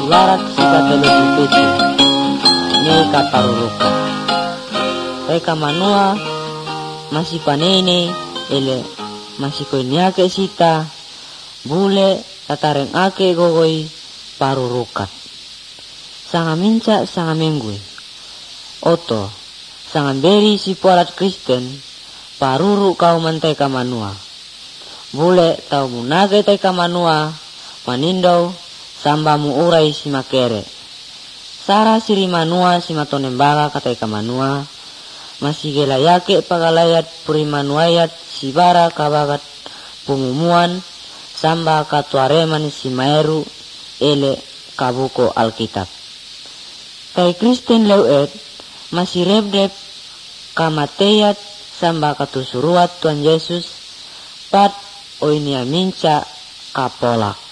ibarat sika teluk peti neka paruruka reka manua masih panene ele masih koiniake sita bule tatareng ake gogoi parurukat sanga minca sanga menggui oto sanga beri si pualat Kristen paruru kau mantai kamanua bule tau munage tai kamanua manindau sambamu urai si makere sara siri manua si matonembaga katai kamanua masih gelayake pagalayat puri manuayat si bara kabagat pumumuan samba katuareman si maeru ele kabuko Alkitab kai Kristen leuet masih rep-rep kamateyat samba katusuruat Tuhan Yesus pat oinia minca kapolak